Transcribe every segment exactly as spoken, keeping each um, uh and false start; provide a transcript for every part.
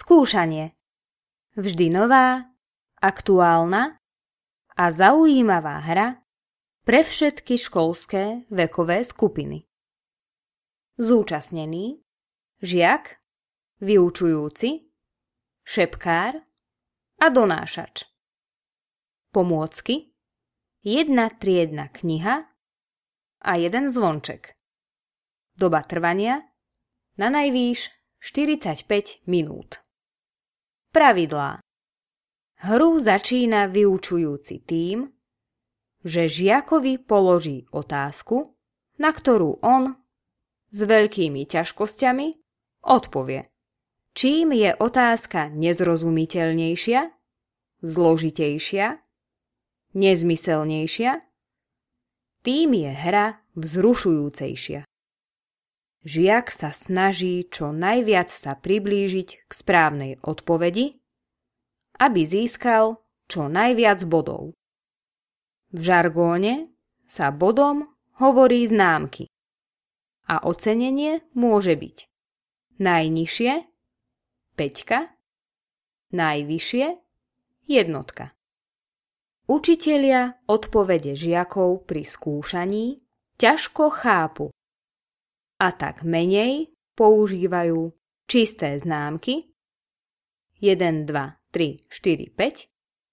Skúšanie. Vždy nová, aktuálna a zaujímavá hra pre všetky školské vekové skupiny. Zúčastnený: žiak, vyučujúci, šepkár a donášač. Pomôcky: jedna triedna kniha a jeden zvonček. Doba trvania: na najvýš štyridsaťpäť minút. Pravidlá. Hru začína vyučujúci tým, že žiakovi položí otázku, na ktorú on s veľkými ťažkosťami odpovie. Čím je otázka nezrozumiteľnejšia, zložitejšia, nezmyselnejšia, tým je hra vzrušujúcejšia. Žiak sa snaží čo najviac sa priblížiť k správnej odpovedi, aby získal čo najviac bodov. V žargóne sa bodom hovorí známky a ocenenie môže byť najnižšie päťka, najvyššie jednotka. Učitelia odpovede žiakov pri skúšaní ťažko chápu a tak menej používajú čisté známky jeden, dva, tri, štyri, päť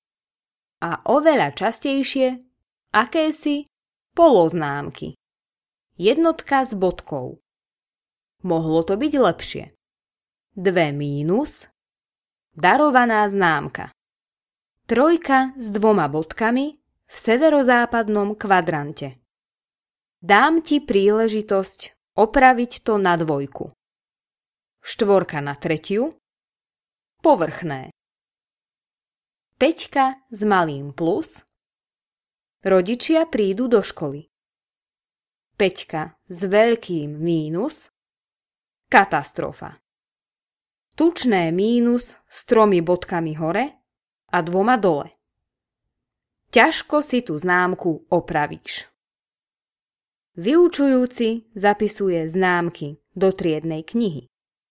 a oveľa častejšie akési poloznámky. Jednotka s bodkou. Mohlo to byť lepšie. Dve mínus, darovaná známka. Trojka s dvoma bodkami v severozápadnom kvadrante. Dám ti príležitosť opraviť to na dvojku. Štvorka na tretiu. Povrchné. Peťka s malým plus. Rodičia prídu do školy. Peťka s veľkým mínus. Katastrofa. Tučné mínus s tromi bodkami hore a dvoma dole. Ťažko si tú známku opravíš. Vyučujúci zapisuje známky do triednej knihy.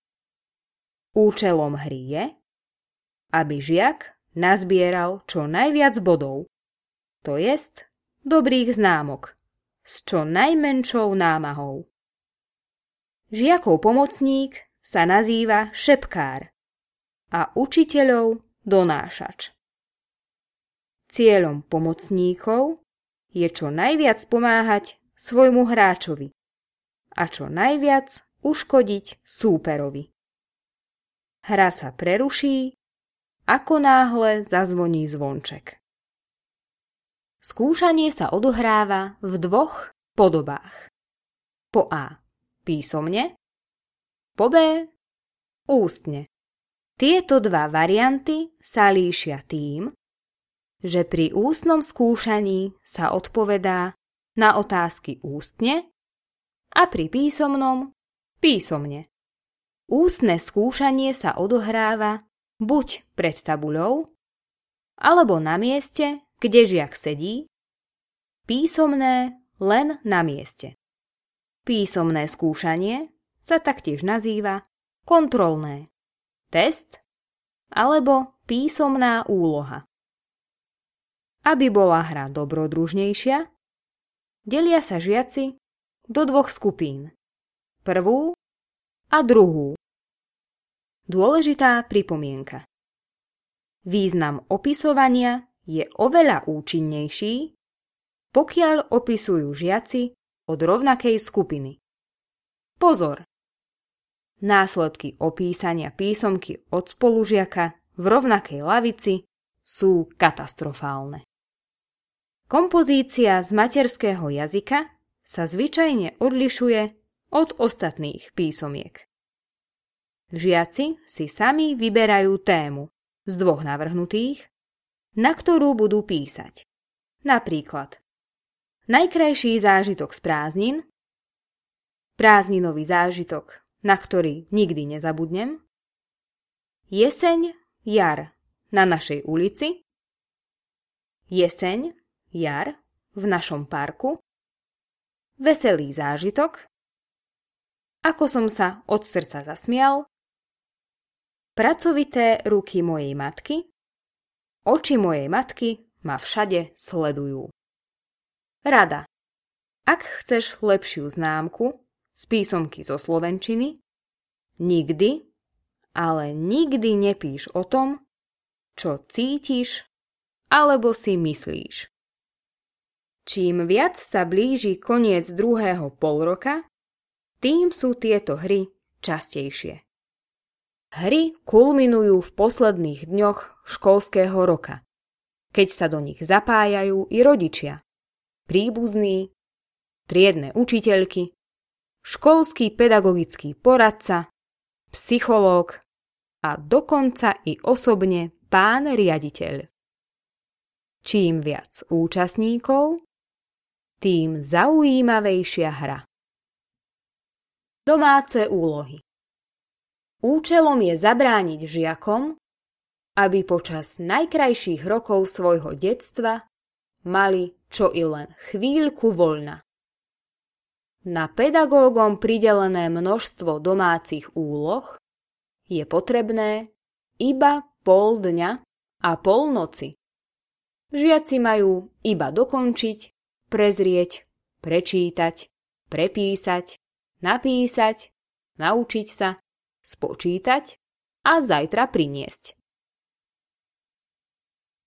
Účelom hry je, aby žiak nazbieral čo najviac bodov, to jest dobrých známok, s čo najmenšou námahou. Žiakov pomocník sa nazýva šepkár a učiteľov donášač. Cieľom pomocníkov je čo najviac pomáhať svojmu hráčovi a čo najviac uškodiť súperovi. Hra sa preruší, ako náhle zazvoní zvonček. Skúšanie sa odohráva v dvoch podobách. Po A. Písomne, po B. Ústne. Tieto dva varianty sa líšia tým, že pri ústnom skúšaní sa odpovedá na otázky ústne a pri písomnom písomne. Ústne skúšanie sa odohráva buď pred tabuľou, alebo na mieste, kde žiak sedí, písomné len na mieste. Písomné skúšanie sa taktiež nazýva kontrolné, test alebo písomná úloha. Aby bola hra dobrodružnejšia, delia sa žiaci do dvoch skupín. Prvú a druhú. Dôležitá pripomienka. Význam opisovania je oveľa účinnejší, pokiaľ opisujú žiaci od rovnakej skupiny. Pozor! Následky opísania písomky od spolužiaka v rovnakej lavici sú katastrofálne. Kompozícia z materského jazyka sa zvyčajne odlišuje od ostatných písomiek. Žiaci si sami vyberajú tému z dvoch navrhnutých, na ktorú budú písať. Napríklad najkrajší zážitok z prázdnin, prázdninový zážitok, na ktorý nikdy nezabudnem, jeseň, jar na našej ulici, jeseň, jar v našom parku, veselý zážitok, ako som sa od srdca zasmial Pracovité ruky mojej matky, oči mojej matky ma všade sledujú. Rada. Ak chceš lepšiu známku z písomky zo slovenčiny, nikdy, ale nikdy nepíš o tom, čo cítiš alebo si myslíš. Čím viac sa blíži koniec druhého polroka, tým sú tieto hry častejšie. Hry kulminujú v posledných dňoch školského roka, keď sa do nich zapájajú i rodičia, príbuzní, triedne učiteľky, školský pedagogický poradca, psychológ a dokonca i osobne pán riaditeľ. Čím viac účastníkov, tým zaujímavejšia hra. Domáce úlohy. Účelom je zabrániť žiakom, aby počas najkrajších rokov svojho detstva mali čo i len chvíľku voľna. Na pedagógom pridelené množstvo domácich úloh je potrebné iba pol dňa a pol noci. Žiaci majú iba dokončiť, prezrieť, prečítať, prepísať, napísať, naučiť sa, spočítať a zajtra priniesť.